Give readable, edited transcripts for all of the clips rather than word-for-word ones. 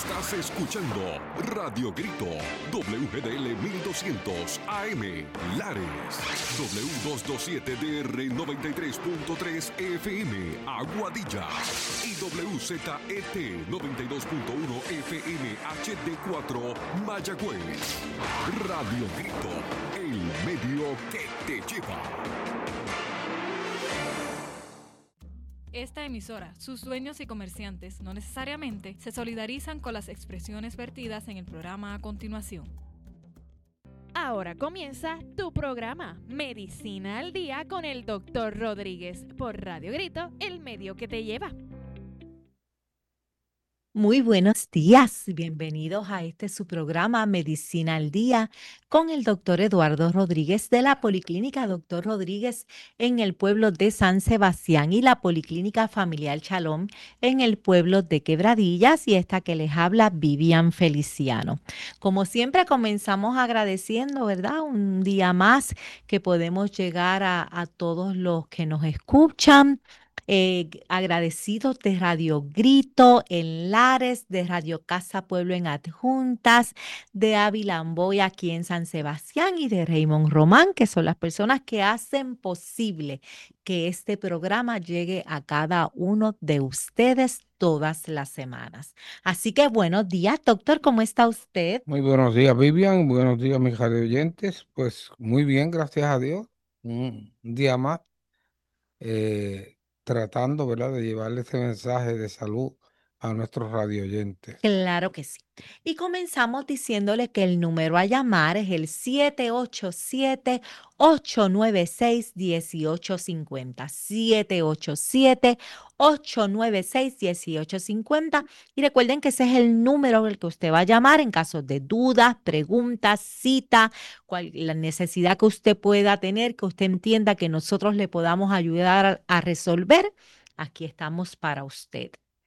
Estás escuchando Radio Grito, WGDL 1200 AM, Lares, W227DR 93.3 FM, Aguadilla, y WZET 92.1 FM HD4, Mayagüez. Radio Grito, el medio que te lleva. Esta emisora, sus dueños y comerciantes no necesariamente se solidarizan con las expresiones vertidas en el programa a continuación. Ahora comienza tu programa Medicina al Día con el Dr. Rodríguez por Radio Grito, el medio que te lleva. Muy buenos días, bienvenidos a su programa Medicina al Día con el doctor Eduardo Rodríguez de la Policlínica Doctor Rodríguez en el pueblo de San Sebastián y la Policlínica Familiar Shalom en el pueblo de Quebradillas, y esta que les habla Vivian Feliciano. Como siempre comenzamos agradeciendo, ¿verdad? Un día más que podemos llegar a todos los que nos escuchan. Agradecidos de Radio Grito en Lares, de Radio Casa Pueblo en Adjuntas, de Ávila Amboy aquí en San Sebastián y de Raymond Román, que son las personas que hacen posible que este programa llegue a cada uno de ustedes todas las semanas. Así que buenos días, doctor, ¿cómo está usted? Muy buenos días, Vivian. Buenos días, mis radioyentes. Pues muy bien, gracias a Dios. Un día más. Tratando, ¿verdad?, de llevarle este mensaje de salud a nuestros radioyentes. Claro que sí. Y comenzamos diciéndole que el número a llamar es el 787-896-1850. 787-896-1850. Y recuerden que ese es el número al que usted va a llamar en caso de dudas, preguntas, cita, la necesidad que usted pueda tener, que usted entienda que nosotros le podamos ayudar a resolver. Aquí estamos para usted.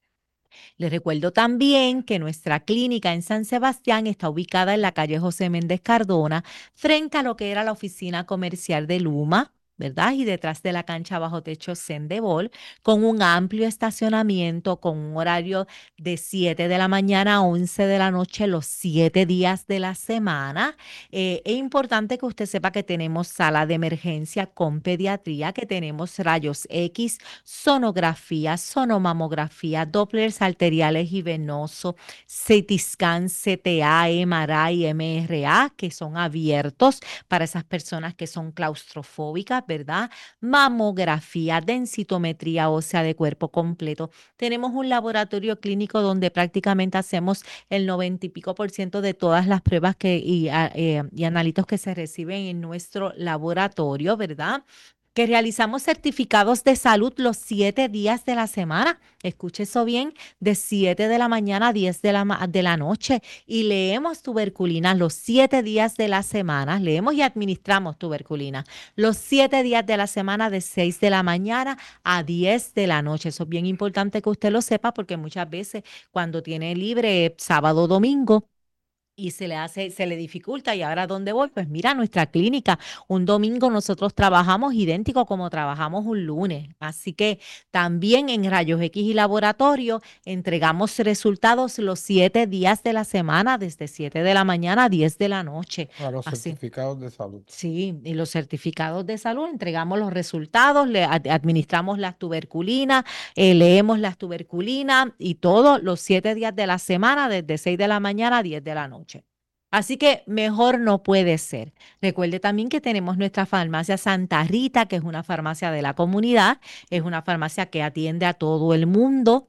Les recuerdo también que nuestra clínica en San Sebastián está ubicada en la calle José Méndez Cardona, frente a lo que era la oficina comercial de Luma, ¿verdad? Y detrás de la cancha bajo techo Sendebol, con un amplio estacionamiento, con un horario de 7 de la mañana a 11 de la noche, los 7 días de la semana. Es importante que usted sepa que tenemos sala de emergencia con pediatría, que tenemos rayos X, sonografía, sonomamografía, Dopplers arteriales y venosos, CT scan, CTA, MRI, MRA, que son abiertos para esas personas que son claustrofóbicas, ¿verdad? Mamografía, densitometría ósea de cuerpo completo. Tenemos un laboratorio clínico donde prácticamente hacemos el 90 y pico % de todas las pruebas y analitos que se reciben en nuestro laboratorio, ¿verdad? Que realizamos certificados de salud los 7 días de la semana. Escuche eso bien, de 7 de la mañana a 10 de la noche. Y leemos tuberculina los 7 días de la semana. Leemos y administramos tuberculina los 7 días de la semana, de 6 de la mañana a 10 de la noche. Eso es bien importante que usted lo sepa, porque muchas veces cuando tiene libre sábado o domingo, y se le dificulta, ¿y ahora dónde voy? Pues mira, nuestra clínica, un domingo nosotros trabajamos idéntico como trabajamos un lunes. Así que también en rayos X y laboratorio entregamos resultados los 7 días de la semana, desde 7 de la mañana a 10 de la noche. A los Así. certificados de salud. Sí, y los certificados de salud, entregamos los resultados, le administramos las tuberculinas, leemos las tuberculinas y todos los 7 días de la semana, desde 6 de la mañana a 10 de la noche. Así que mejor no puede ser. Recuerde también que tenemos nuestra farmacia Santa Rita, que es una farmacia de la comunidad, es una farmacia que atiende a todo el mundo.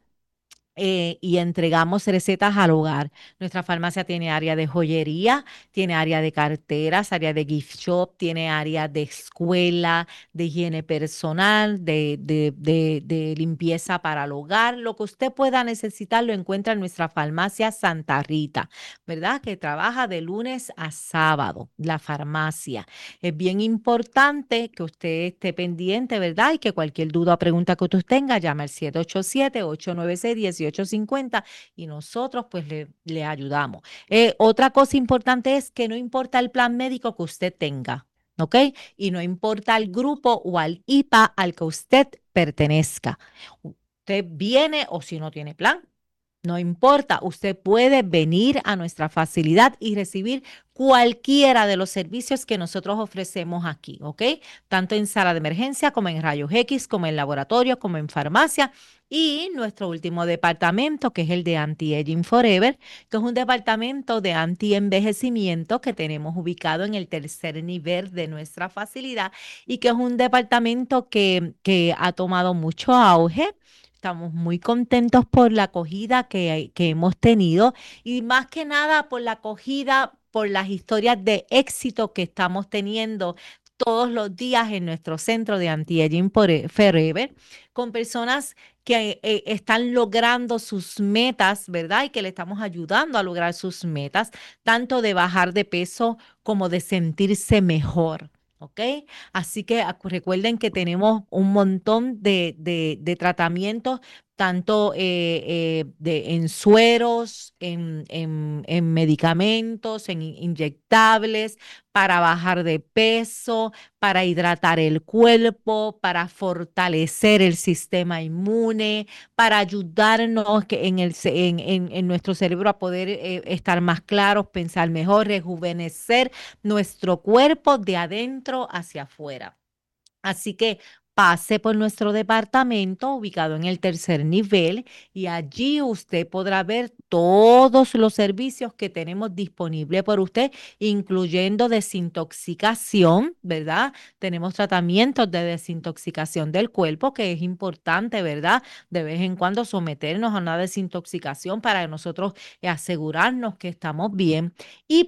Y entregamos recetas al hogar. Nuestra farmacia tiene área de joyería, tiene área de carteras, área de gift shop, tiene área de escuela, de higiene personal, de limpieza para el hogar. Lo que usted pueda necesitar lo encuentra en nuestra farmacia Santa Rita, ¿verdad? Que trabaja de lunes a sábado, la farmacia. Es bien importante que usted esté pendiente, ¿verdad? Y que cualquier duda o pregunta que usted tenga, llame al 787-896-1850 y nosotros pues le ayudamos. Otra cosa importante es que no importa el plan médico que usted tenga, ¿ok? Y no importa el grupo o al IPA al que usted pertenezca. Usted viene, o si no tiene plan, No importa, usted puede venir a nuestra facilidad y recibir cualquiera de los servicios que nosotros ofrecemos aquí, ¿ok? Tanto en sala de emergencia como en rayos X, como en laboratorio, como en farmacia. Y nuestro último departamento, que es el de Anti-Aging Forever, que es un departamento de anti-envejecimiento que tenemos ubicado en el tercer nivel de nuestra facilidad y que es un departamento que ha tomado mucho auge. Estamos muy contentos por la acogida que hemos tenido y más que nada por la acogida, por las historias de éxito que estamos teniendo todos los días en nuestro centro de Anti-Aging Forever, con personas que están logrando sus metas, ¿verdad? Y que le estamos ayudando a lograr sus metas, tanto de bajar de peso como de sentirse mejor. ¿Ok? Así que recuerden que tenemos un montón de tratamientos, tanto en sueros, en medicamentos, en inyectables, para bajar de peso, para hidratar el cuerpo, para fortalecer el sistema inmune, para ayudarnos en nuestro cerebro a poder estar más claros, pensar mejor, rejuvenecer nuestro cuerpo de adentro hacia afuera. Así que pase por nuestro departamento ubicado en el tercer nivel y allí usted podrá ver todos los servicios que tenemos disponibles por usted, incluyendo desintoxicación, ¿verdad? Tenemos tratamientos de desintoxicación del cuerpo, que es importante, ¿verdad? De vez en cuando someternos a una desintoxicación para nosotros asegurarnos que estamos bien. Y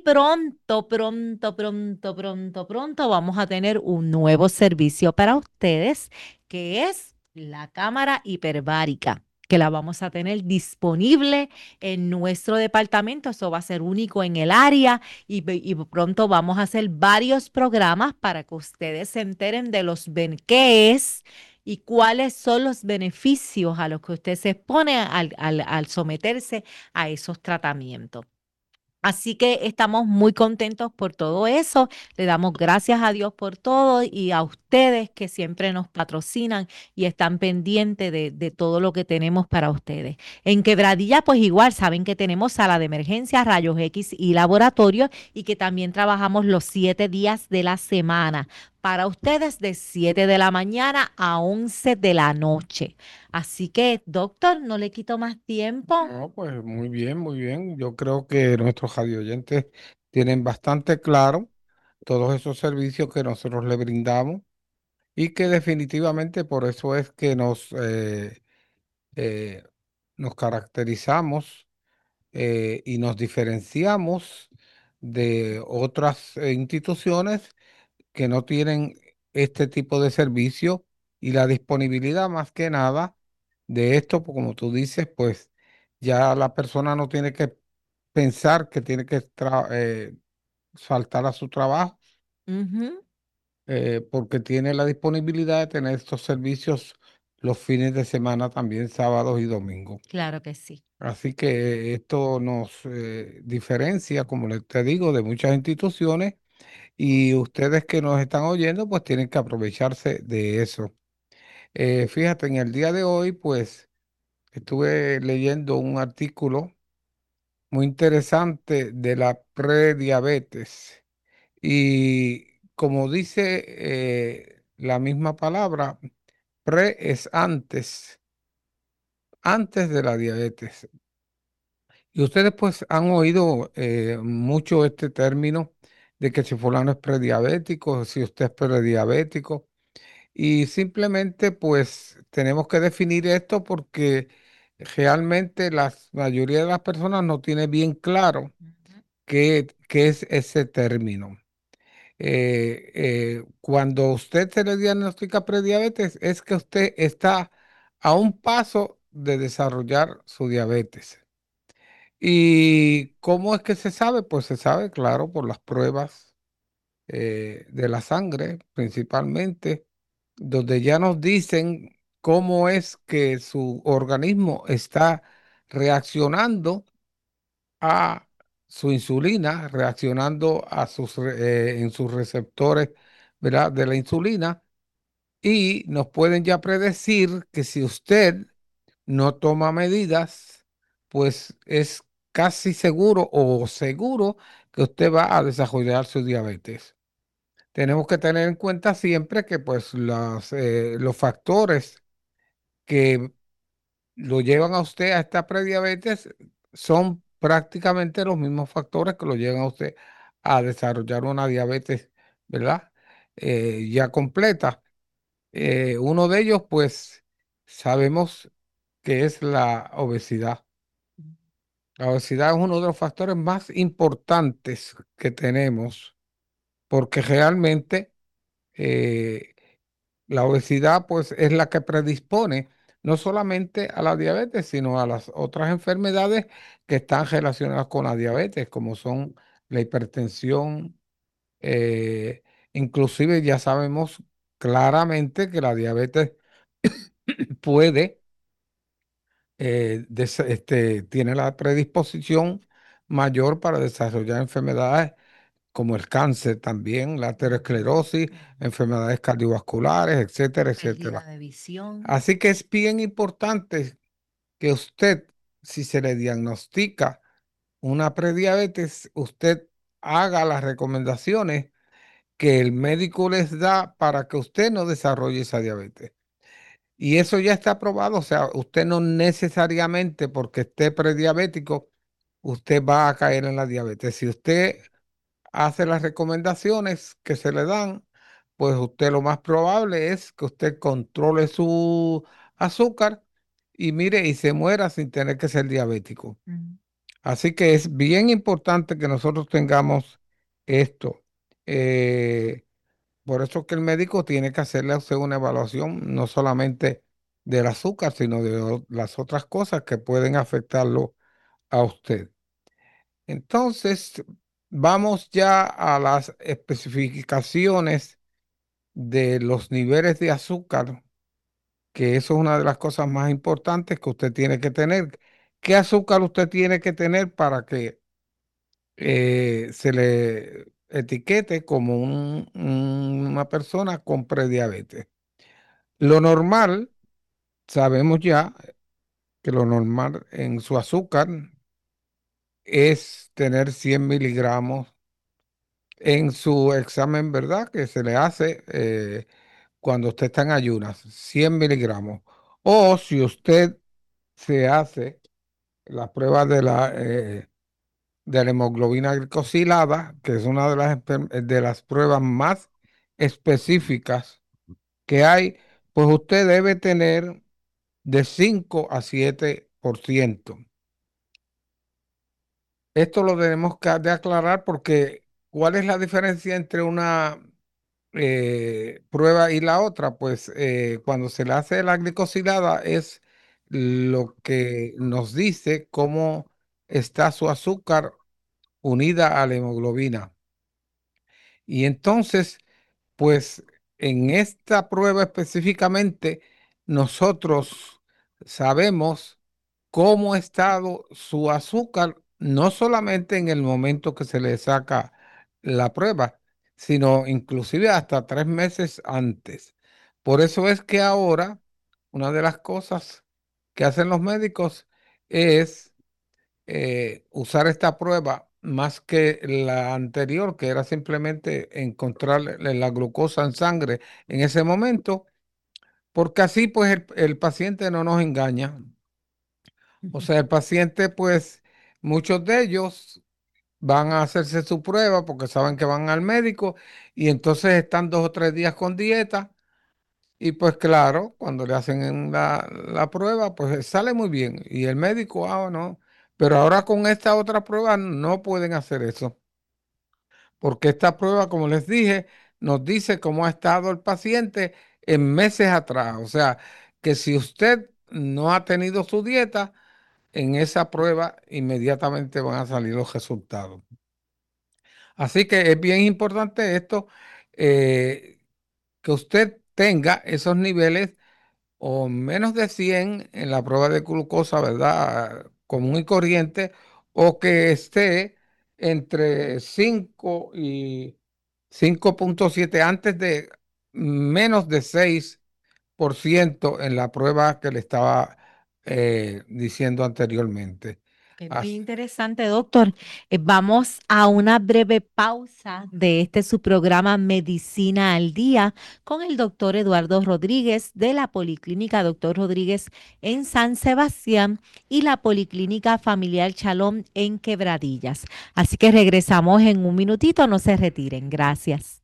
pronto vamos a tener un nuevo servicio para ustedes, que es la cámara hiperbárica, que la vamos a tener disponible en nuestro departamento. Eso va a ser único en el área y pronto vamos a hacer varios programas para que ustedes se enteren de qué es y cuáles son los beneficios a los que usted se expone al someterse a esos tratamientos. Así que estamos muy contentos por todo eso. Le damos gracias a Dios por todo y a ustedes que siempre nos patrocinan y están pendientes de todo lo que tenemos para ustedes. En Quebradilla, pues igual saben que tenemos sala de emergencia, rayos X y laboratorio y que también trabajamos los 7 días de la semana para ustedes de 7 de la mañana a 11 de la noche. Así que, doctor, no le quito más tiempo. No, pues muy bien, muy bien. Yo creo que nuestros radioyentes tienen bastante claro todos esos servicios que nosotros le brindamos y que definitivamente por eso es que eh, nos caracterizamos y nos diferenciamos de otras instituciones que no tienen este tipo de servicio y la disponibilidad más que nada de esto, pues, como tú dices, pues ya la persona no tiene que pensar que tiene que faltar a su trabajo Ujú, porque tiene la disponibilidad de tener estos servicios los fines de semana, también sábados y domingos. claro que sí. Así que esto nos diferencia, como te digo, de muchas instituciones y ustedes que nos están oyendo, pues tienen que aprovecharse de eso. Fíjate, en el día de hoy, pues estuve leyendo un artículo muy interesante de la prediabetes y como dice la misma palabra, pre es antes de la diabetes. Y ustedes pues han oído mucho este término de que si fulano es prediabético, si usted es prediabético. Y simplemente pues tenemos que definir esto porque realmente la mayoría de las personas no tiene bien claro Ujú. qué es ese término. Cuando usted se le diagnostica prediabetes es que usted está a un paso de desarrollar su diabetes. ¿Y cómo es que se sabe? Pues se sabe, claro, por las pruebas de la sangre principalmente, donde ya nos dicen cómo es que su organismo está reaccionando a su insulina, reaccionando a en sus receptores, ¿verdad? De la insulina y nos pueden ya predecir que si usted no toma medidas, pues es casi seguro o seguro que usted va a desarrollar su diabetes. Tenemos que tener en cuenta siempre que pues los factores que lo llevan a usted a esta prediabetes son prácticamente los mismos factores que lo llevan a usted a desarrollar una diabetes, ¿verdad? Ya completa. Uno de ellos, pues, sabemos que es la obesidad. La obesidad es uno de los factores más importantes que tenemos porque realmente eh, la obesidad pues es la que predispone no solamente a la diabetes, sino a las otras enfermedades que están relacionadas con la diabetes, como son la hipertensión. eh, Inclusive ya sabemos claramente que la diabetes puede, tiene la predisposición mayor para desarrollar enfermedades como el cáncer también, la aterosclerosis, enfermedades cardiovasculares, etcétera, Pérdida etcétera. de visión. Así que es bien importante que usted, si se le diagnostica una prediabetes, usted haga las recomendaciones que el médico les da para que usted no desarrolle esa diabetes. Y eso ya está probado, o sea, usted no necesariamente porque esté prediabético, usted va a caer en la diabetes. Si usted hace las recomendaciones que se le dan, pues usted lo más probable es que usted controle su azúcar y mire y se muera sin tener que ser diabético. Mm. Así que es bien importante que nosotros tengamos esto. Eh, por eso que el médico tiene que hacerle a usted una evaluación no solamente del azúcar, sino de las otras cosas que pueden afectarlo a usted. Entonces, vamos ya a las especificaciones de los niveles de azúcar, que eso es una de las cosas más importantes que usted tiene que tener. ¿Qué azúcar usted tiene que tener para que se le etiquete como una persona con prediabetes? Lo normal, sabemos ya que lo normal en su azúcar es tener 100 miligramos en su examen, ¿verdad? Que se le hace cuando usted está en ayunas, 100 miligramos. O si usted se hace la prueba de la hemoglobina glicosilada, que es una de de las pruebas más específicas que hay, pues usted debe tener de 5 a 7%. Esto lo tenemos que de aclarar porque ¿cuál es la diferencia entre una prueba y la otra? Pues cuando se le hace la glicosilada es lo que nos dice cómo está su azúcar unida a la hemoglobina. Y entonces, pues en esta prueba específicamente, nosotros sabemos cómo ha estado su azúcar, no solamente en el momento que se le saca la prueba, sino inclusive hasta 3 meses antes. Por eso es que ahora una de las cosas que hacen los médicos es usar esta prueba más que la anterior, que era simplemente encontrar la glucosa en sangre en ese momento, porque así pues el paciente no nos engaña. O sea, el paciente pues muchos de ellos van a hacerse su prueba porque saben que van al médico y entonces están 2 o 3 días con dieta. Y pues claro, cuando le hacen la prueba, pues sale muy bien. Y el médico, no. Pero ahora con esta otra prueba no pueden hacer eso. Porque esta prueba, como les dije, nos dice cómo ha estado el paciente en meses atrás. O sea, que si usted no ha tenido su dieta, en esa prueba inmediatamente van a salir los resultados. Así que es bien importante esto, eh, que usted tenga esos niveles o menos de 100 en la prueba de glucosa, ¿verdad? Común y corriente, o que esté entre 5 y 5,7 antes de menos de 6% en la prueba que le estaba diciendo anteriormente. Es muy As- interesante, doctor. Vamos a una breve pausa de este su programa Medicina al Día con el doctor Eduardo Rodríguez de la Policlínica Doctor Rodríguez en San Sebastián y la Policlínica Familiar Chalón en Quebradillas. Así que regresamos en un minutito, no se retiren. Gracias.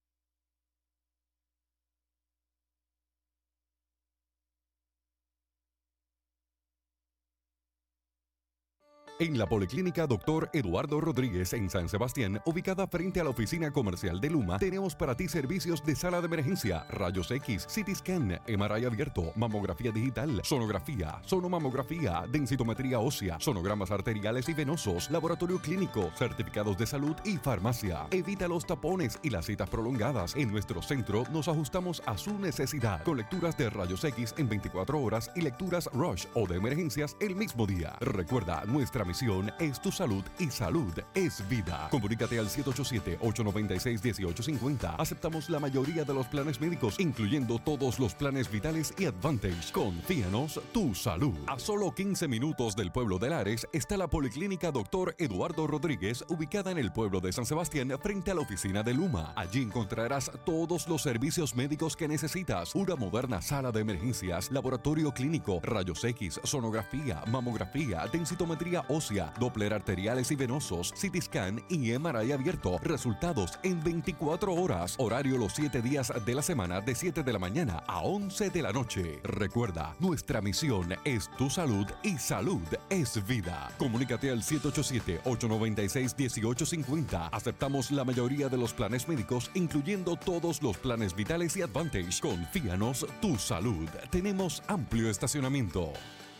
En la Policlínica Dr. Eduardo Rodríguez en San Sebastián, ubicada frente a la oficina comercial de Luma, tenemos para ti servicios de sala de emergencia, rayos X, CT scan, MRI abierto, mamografía digital, sonografía, sonomamografía, densitometría ósea, sonogramas arteriales y venosos, laboratorio clínico, certificados de salud y farmacia. Evita los tapones y las citas prolongadas. En nuestro centro nos ajustamos a su necesidad, con lecturas de rayos X en 24 horas y lecturas Rush o de emergencias el mismo día. Recuerda, nuestra misión es tu salud y salud es vida. Comunícate al 787-896-1850. Aceptamos la mayoría de los planes médicos, incluyendo todos los planes vitales y Advantage. Confíanos tu salud. A solo 15 minutos del pueblo de Lares está la Policlínica Dr. Eduardo Rodríguez, ubicada en el pueblo de San Sebastián, frente a la oficina de Luma. Allí encontrarás todos los servicios médicos que necesitas. Una moderna sala de emergencias, laboratorio clínico, rayos X, sonografía, mamografía, densitometría ósea, Doppler arteriales y venosos, CT scan y MRI abierto. Resultados en 24 horas. Horario los 7 días de la semana de 7 de la mañana a 11 de la noche. Recuerda, nuestra misión es tu salud y salud es vida. Comunícate al 787-896-1850. Aceptamos la mayoría de los planes médicos, incluyendo todos los planes vitales y Advantage. Confíanos tu salud. Tenemos amplio estacionamiento.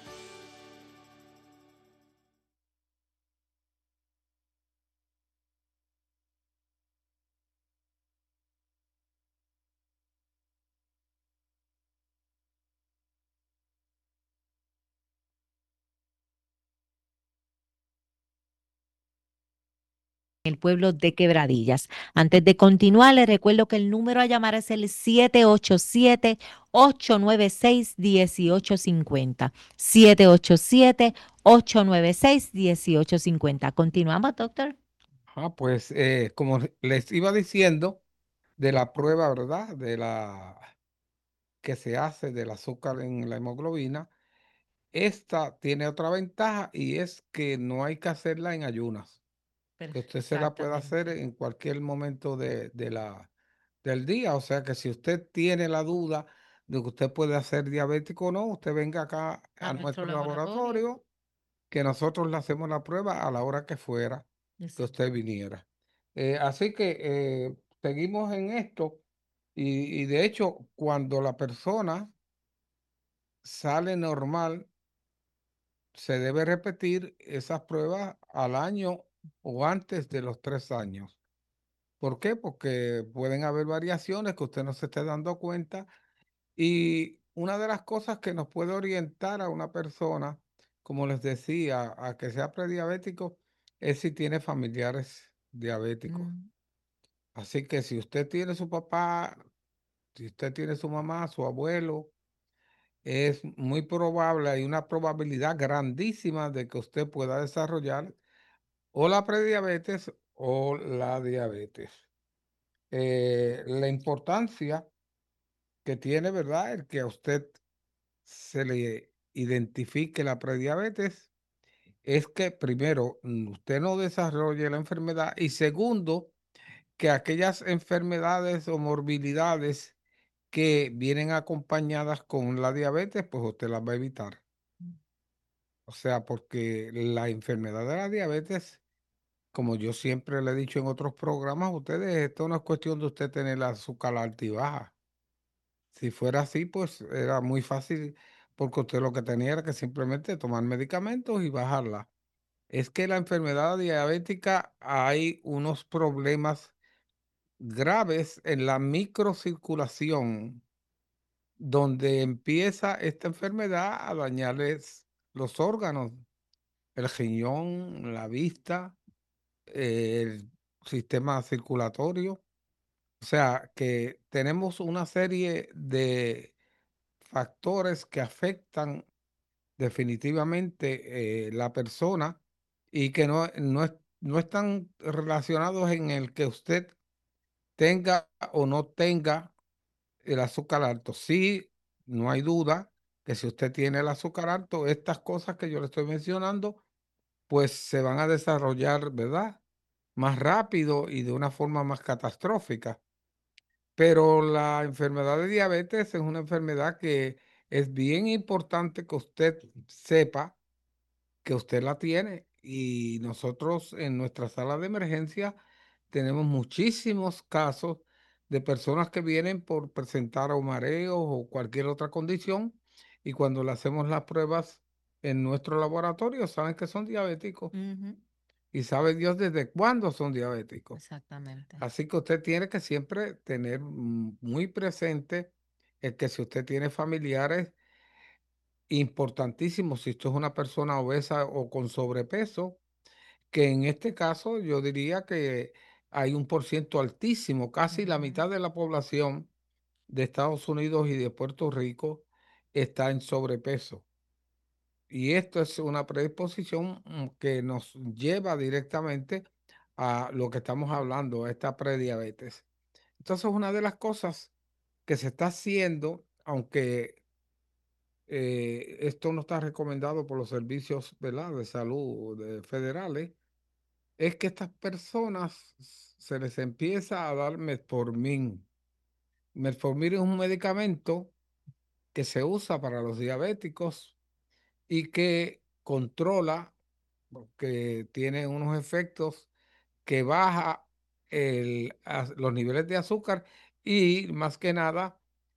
El pueblo de Quebradillas. Antes de continuar, les recuerdo que el número a llamar es el 787-896-1850. 787-896-1850. Continuamos, doctor. pues como les iba diciendo, de la prueba, ¿verdad? De la que se hace del azúcar en la hemoglobina, esta tiene otra ventaja y es que no hay que hacerla en ayunas, que usted se la puede hacer Exactamente. en cualquier momento del día. O sea que si usted tiene la duda de que usted puede ser diabético o no, usted venga acá A a nuestro nuestro laboratorio. laboratorio, que nosotros le hacemos la prueba a la hora que fuera que usted Exactamente. viniera. Así que seguimos en esto y de hecho cuando la persona sale normal, se debe repetir esas pruebas al año o antes de los 3 años. ¿Por qué? Porque pueden haber variaciones que usted no se esté dando cuenta. Y una de las cosas que nos puede orientar a una persona, como les decía, a que sea prediabético, es si tiene familiares diabéticos. Mm. Así que si usted tiene su papá, si usted tiene su mamá, su abuelo, es muy probable, hay una probabilidad grandísima de que usted pueda desarrollar o la prediabetes o la diabetes. La importancia que tiene, ¿verdad? El que a usted se le identifique la prediabetes es que primero usted no desarrolle la enfermedad y segundo, que aquellas enfermedades o morbilidades que vienen acompañadas con la diabetes, pues usted las va a evitar. O sea, porque la enfermedad de la diabetes, como yo siempre le he dicho en otros programas a ustedes, esto no es cuestión de usted tener la azúcar alta y baja. Si fuera así, pues era muy fácil porque usted lo que tenía era que simplemente tomar medicamentos y bajarla. Es que la enfermedad diabética hay unos problemas graves en la microcirculación, donde empieza esta enfermedad a dañarles los órganos, el riñón, la vista, el sistema circulatorio. O sea que tenemos una serie de factores que afectan definitivamente la persona y que no están relacionados en el que usted tenga o no tenga el azúcar alto. Sí, no hay duda que si usted tiene el azúcar alto, estas cosas que yo le estoy mencionando, pues se van a desarrollar, ¿verdad? Más rápido y de una forma más catastrófica. Pero la enfermedad de diabetes es una enfermedad que es bien importante que usted sepa que usted la tiene. Y nosotros en nuestra sala de emergencia tenemos muchísimos casos de personas que vienen por presentar o mareos o cualquier otra condición. Y cuando le hacemos las pruebas en nuestro laboratorio, saben que son diabéticos. Ujú, Y sabe Dios desde cuándo son diabéticos. exactamente. Así que usted tiene que siempre tener muy presente el que si usted tiene familiares importantísimos, si usted es una persona obesa o con sobrepeso, que en este caso yo diría que hay un por ciento altísimo, casi la Ujú, mitad de la población de Estados Unidos y de Puerto Rico está en sobrepeso. Y esto es una predisposición que nos lleva directamente a lo que estamos hablando, a esta prediabetes. Entonces, una de las cosas que se está haciendo, aunque esto no está recomendado por los servicios, ¿verdad?, de salud federales, es que estas personas se les empieza a dar metformin. Metformin es un medicamento que se usa para los diabéticos y que controla, que tiene unos efectos que baja los niveles de azúcar y más que nada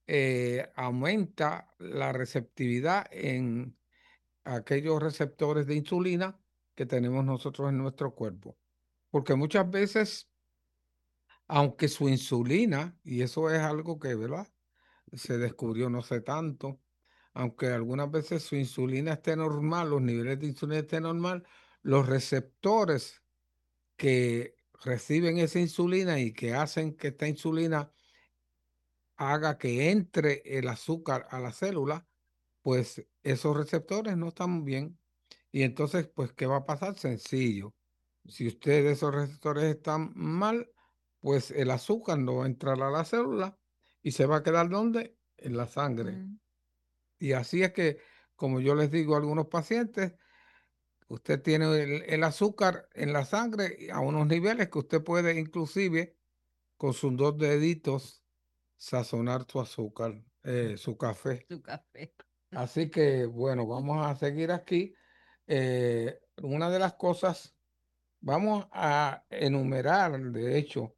aumenta la receptividad en aquellos receptores de insulina que tenemos nosotros en nuestro cuerpo. Porque muchas veces, aunque su insulina, y eso es algo que, ¿verdad?, se descubrió no sé tanto, aunque algunas veces su insulina esté normal, los niveles de insulina estén normal, los receptores que reciben esa insulina y que hacen que esta insulina haga que entre el azúcar a la célula, pues esos receptores no están bien. Y entonces, pues, ¿qué va a pasar? Sencillo. Si ustedes esos receptores están mal, pues el azúcar no va a entrar a la célula y se va a quedar ¿dónde? En la sangre. mm, Y así es que, como yo les digo a algunos pacientes, usted tiene el azúcar en la sangre a unos niveles que usted puede inclusive con sus dos deditos sazonar su azúcar, su café. tu café. Así que, bueno, vamos a seguir aquí. Una de las cosas, vamos a enumerar, de hecho,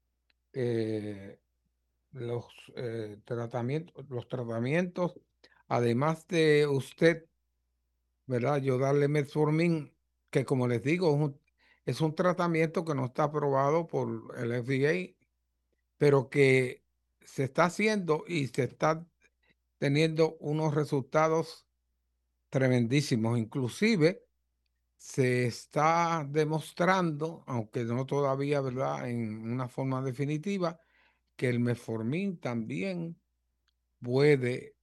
eh, los los tratamientos, además de usted, ¿verdad? Yo darle metformin, que como les digo, es un tratamiento que no está aprobado por el FDA, pero que se está haciendo y se está teniendo unos resultados tremendísimos. Inclusive se está demostrando, aunque no todavía, ¿verdad?, en una forma definitiva, que el metformin también puede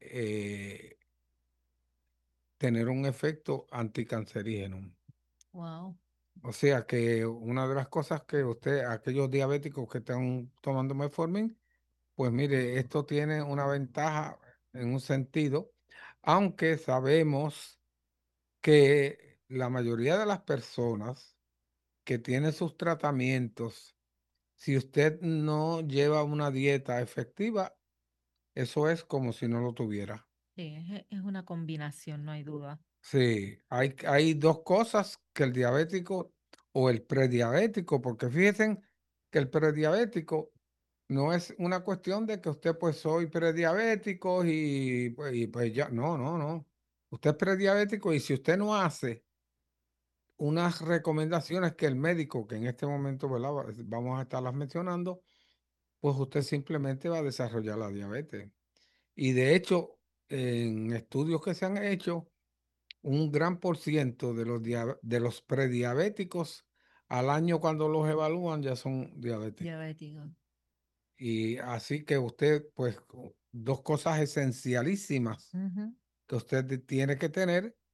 tener un efecto anticancerígeno. Wow. O sea que una de las cosas que usted, aquellos diabéticos que están tomando metformin, pues mire, esto tiene una ventaja en un sentido, aunque sabemos que la mayoría de las personas que tienen sus tratamientos, si usted no lleva una dieta efectiva, eso es como si no lo tuviera. Sí, es una combinación, no hay duda. Sí, hay dos cosas que el diabético o el prediabético, porque fíjense que el prediabético no es una cuestión de que usted pues soy prediabético y pues ya, no, no, no. Usted es prediabético y si usted no hace unas recomendaciones que el médico, que en este momento, ¿verdad?, vamos a estarlas mencionando, pues usted simplemente va a desarrollar la diabetes. Y de hecho, en estudios que se han hecho, un gran por ciento de de los prediabéticos al año cuando los evalúan ya son diabéticos. Diabético. Y así que usted, pues, dos cosas esencialísimas Ujú, que usted tiene que tener.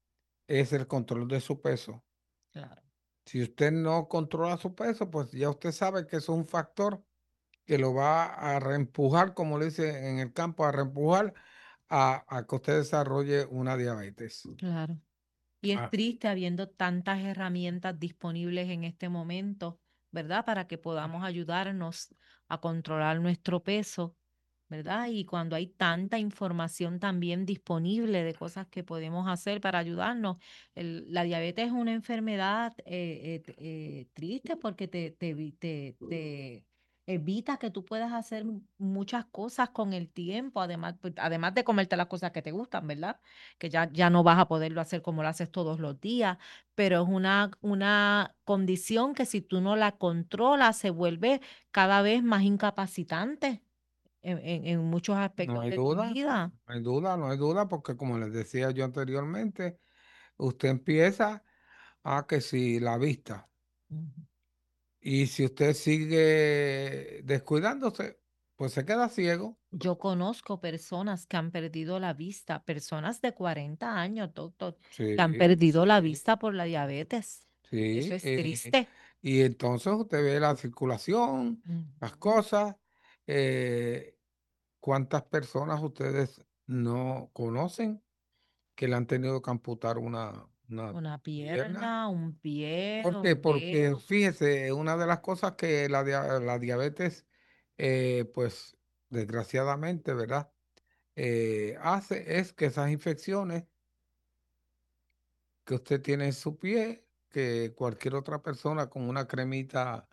es el control de su peso. Claro. Si usted no controla su peso, pues ya usted sabe que eso es un factor que lo va a reempujar, como le dice en el campo, a reempujar a que usted desarrolle una diabetes. Claro. Y es Ah, triste habiendo tantas herramientas disponibles en este momento, ¿verdad? Para que podamos ayudarnos a controlar nuestro peso, ¿verdad? Y cuando hay tanta información también disponible de cosas que podemos hacer para ayudarnos. La diabetes es una enfermedad triste porque te evita que tú puedas hacer muchas cosas con el tiempo, además, pues, además de comerte las cosas que te gustan, ¿verdad? Que ya no vas a poderlo hacer como lo haces todos los días, pero es una condición que si tú no la controlas se vuelve cada vez más incapacitante en muchos no aspectos hay de tu duda, vida. no hay duda, no hay duda, porque como les decía yo anteriormente, usted empieza a que si la vista, Ujú. y si usted sigue descuidándose, pues se queda ciego. Yo conozco personas que han perdido la vista, personas de 40 años, doctor, que han Sí, perdido la sí, vista por la diabetes. Eso sí. es triste. Y entonces usted ve la circulación, las Ujú. cosas, eh, cuántas personas ustedes no conocen que le han tenido que amputar una Una pierna. pierna, un pie, ¿Por qué? un Porque dedo. fíjese, una de las cosas que la diabetes, pues desgraciadamente, ¿verdad? Hace es que esas infecciones que usted tiene en su pie, que cualquier otra persona con una cremita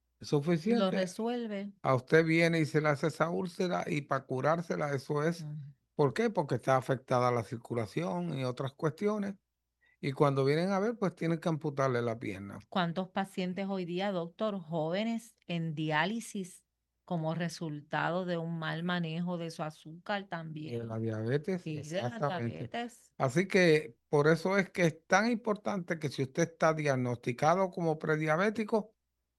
Lo suficiente, resuelve. a usted viene y se le hace esa úlcera y para curársela, eso es. Ujú. ¿Por qué? Porque está afectada la circulación y otras cuestiones. Y cuando vienen a ver, pues tienen que amputarle la pierna. ¿Cuántos pacientes hoy día, doctor, jóvenes en diálisis como resultado de un mal manejo de su azúcar De también la diabetes, y de la exactamente. diabetes? Así que por eso es que es tan importante que si usted está diagnosticado como prediabético,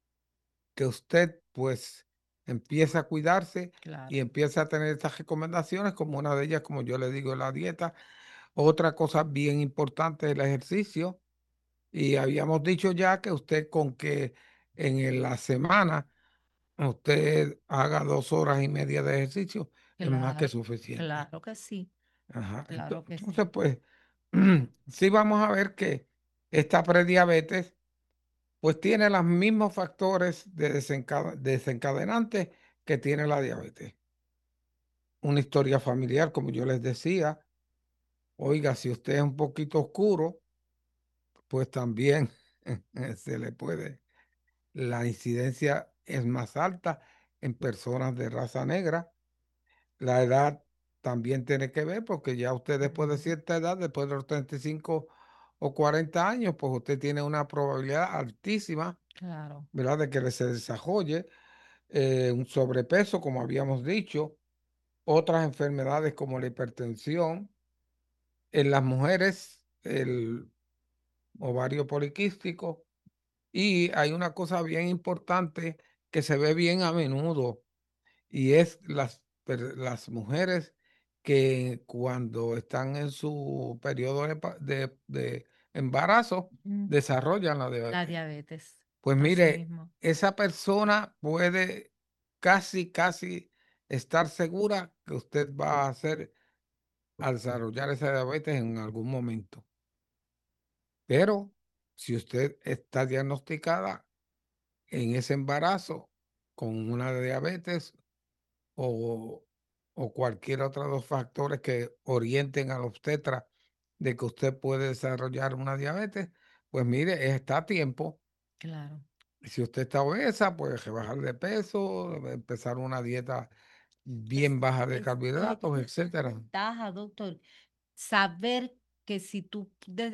que usted pues empiece a cuidarse y Claro, empiece a tener estas recomendaciones, como una de ellas, como yo le digo, la dieta. Otra cosa bien importante es el ejercicio. Y habíamos dicho ya que usted con que la semana usted haga 2 horas y media de ejercicio es más que claro, suficiente. claro que sí, Ajá. claro que Entonces, sí. pues, sí vamos a ver que esta prediabetes, pues tiene los mismos factores de desencadenantes que tiene la diabetes. Una historia familiar, como yo les decía. Oiga, si usted es un poquito oscuro, pues también se le puede. La incidencia es más alta en personas de raza negra. La edad también tiene que ver porque ya usted después de Ujú. cierta edad, después de los 35 o 40 años, pues usted tiene una probabilidad altísima, Claro, ¿verdad?, de que se desarrolle un sobrepeso, como habíamos dicho, otras enfermedades como la hipertensión. En las mujeres, el ovario poliquístico. Y hay una cosa bien importante que se ve bien a menudo y es las mujeres que cuando están en su periodo de embarazo mm, desarrollan la la diabetes. diabetes, Pues así mire, mismo, esa persona puede casi estar segura que usted va a hacer al desarrollar esa diabetes en algún momento. Pero si usted está diagnosticada en ese embarazo con una diabetes o, o cualquier otro de los factores que orienten al obstetra de que usted puede desarrollar una diabetes, pues mire, está a tiempo. claro. Si usted está obesa, puede rebajar de peso, empezar una dieta Es, bien baja de esa carbohidratos, es la etcétera. ventaja, doctor. Saber que si tú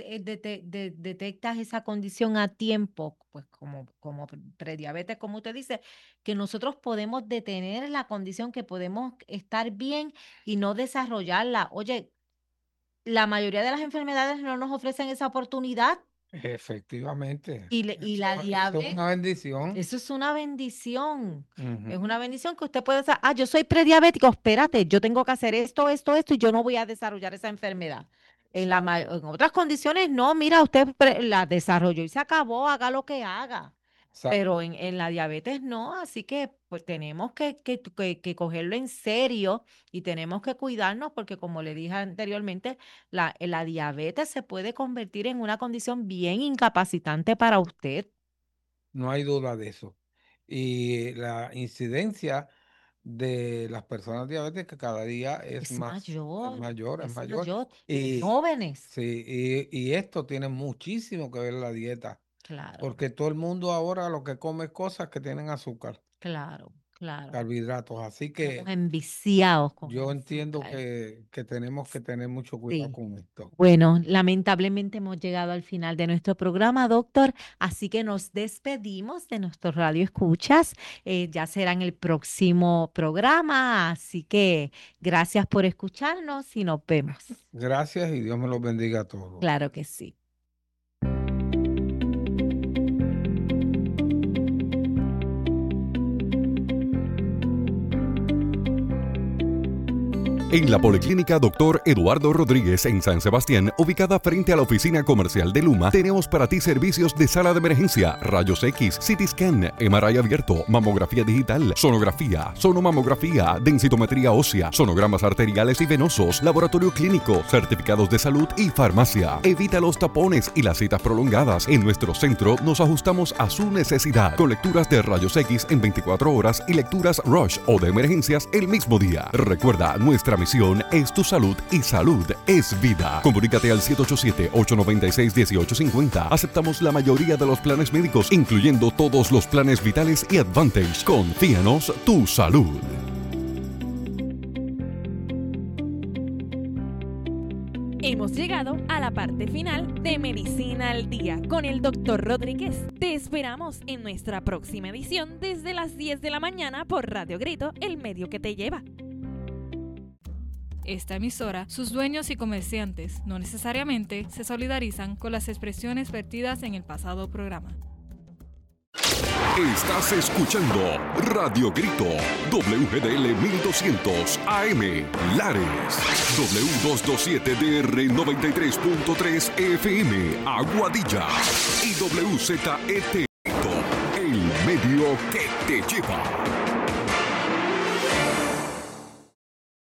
detectas esa condición a tiempo, pues como prediabetes, como usted dice, que nosotros podemos detener la condición, que podemos estar bien y no desarrollarla. Oye, la mayoría de las enfermedades no nos ofrecen esa oportunidad Efectivamente. y la Eso es diabetes, una bendición. eso es una bendición. Es Ujú. una bendición que usted puede decir, yo soy prediabético, espérate, yo tengo que hacer esto y yo no voy a desarrollar esa enfermedad. En otras condiciones, no, mira, usted la desarrolló y se acabó, haga lo que haga. Pero en la diabetes no, así que pues tenemos que cogerlo en serio y tenemos que cuidarnos porque como le dije anteriormente, la diabetes se puede convertir en una condición bien incapacitante para usted. No hay duda de eso. Y la incidencia de las personas diabéticas cada día es Es mayor, es es mayor. mayor. Y Jóvenes, sí, y esto tiene muchísimo que ver la dieta, claro, porque todo el mundo ahora lo que come es cosas que tienen azúcar, claro, claro. carbohidratos. Así Estamos que enviciados con el yo entiendo azúcar. que tenemos que tener mucho cuidado Sí. con esto. Bueno, lamentablemente hemos llegado al final de nuestro programa, doctor, así que nos despedimos de nuestro radio escuchas. Ya será en el próximo programa, así que gracias por escucharnos y nos vemos. Gracias y Dios me los bendiga a todos. Claro que sí. En la Policlínica Dr. Eduardo Rodríguez en San Sebastián, ubicada frente a la oficina comercial de Luma, tenemos para ti servicios de sala de emergencia, rayos X, CT scan, MRI abierto, mamografía digital, sonografía, sonomamografía, densitometría ósea, sonogramas arteriales y venosos, laboratorio clínico, certificados de salud y farmacia. Evita los tapones y las citas prolongadas. En nuestro centro nos ajustamos a su necesidad, con lecturas de rayos X en 24 horas y lecturas Rush o de emergencias el mismo día. Recuerda, nuestra misión es tu salud y salud es vida. Comunícate al 787-896-1850. Aceptamos la mayoría de los planes médicos, incluyendo todos los planes vitales y Advantage. Confíanos tu salud. Hemos llegado a la parte final de Medicina al Día con el Dr. Rodríguez. Te esperamos en nuestra próxima edición desde las 10 de la mañana por Radio Grito, el medio que te lleva. Esta emisora, sus dueños y comerciantes no necesariamente se solidarizan con las expresiones vertidas en el pasado programa. Estás escuchando Radio Grito, WGDL 1200 AM, Lares, W227DR 93.3 FM, Aguadilla y WZET, el medio que te lleva.